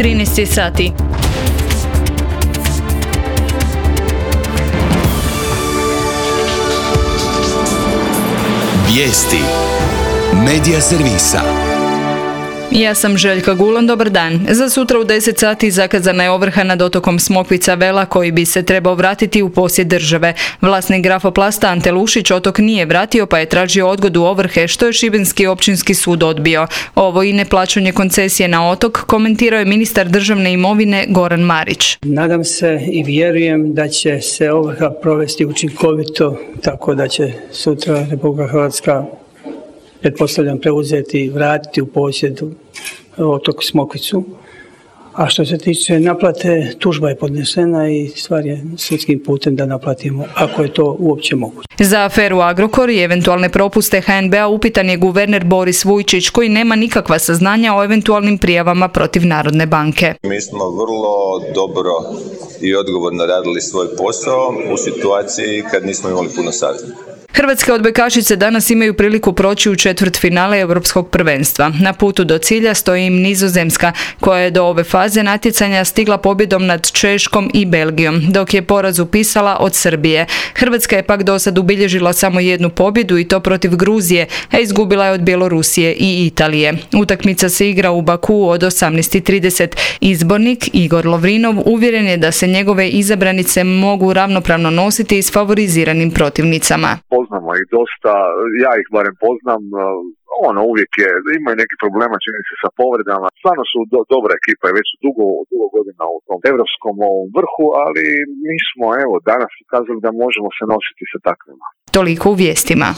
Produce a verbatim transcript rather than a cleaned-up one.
trinaest sati. Vijesti Medija servisa. Ja sam Željka Gulan, dobar dan. Za sutra u deset sati zakazana je ovrha nad otokom Smokvica Vela koji bi se trebao vratiti u posjed države. Vlasnik Grafoplasta Ante Lušić otok nije vratio pa je tražio odgodu ovrhe što je Šibenski općinski sud odbio. Ovo i neplaćanje koncesije na otok komentirao je ministar državne imovine Goran Marić. Nadam se i vjerujem da će se ovrha provesti učinkovito tako da će sutra Republika Hrvatska, pretpostavljam, preuzeti i vratiti u posjedu otok Smokvicu. A što se tiče naplate, tužba je podnesena i stvar je sudskim putem da naplatimo, ako je to uopće moguće. Za aferu Agrokor i eventualne propuste ha en be a upitan je guverner Boris Vujčić koji nema nikakva saznanja o eventualnim prijavama protiv Narodne banke. Mi smo vrlo dobro i odgovorno radili svoj posao u situaciji kad nismo imali puno saznanja. Hrvatske odbojkašice danas imaju priliku proći u četvrtfinale Europskog prvenstva. Na putu do cilja stoji im Nizozemska, koja je do ove faze natjecanja stigla pobjedom nad Češkom i Belgijom, dok je poraz upisala od Srbije. Hrvatska je pak dosad ubilježila samo jednu pobjedu i to protiv Gruzije, a izgubila je od Bjelorusije i Italije. Utakmica se igra u Bakuu od osamnaest i trideset. Izbornik Igor Lovrinov uvjeren je da se njegove izabranice mogu ravnopravno nositi s favoriziranim protivnicama. Poznamo ih dosta, ja ih barem poznam, ono uvijek je, imaju neki problema čini se sa povredama, stvarno su do, dobra ekipa i već su dugo, dugo godina u tom evropskom ovom vrhu, ali mi smo evo danas ukazali da možemo se nositi sa takvima. Toliko u vijestima.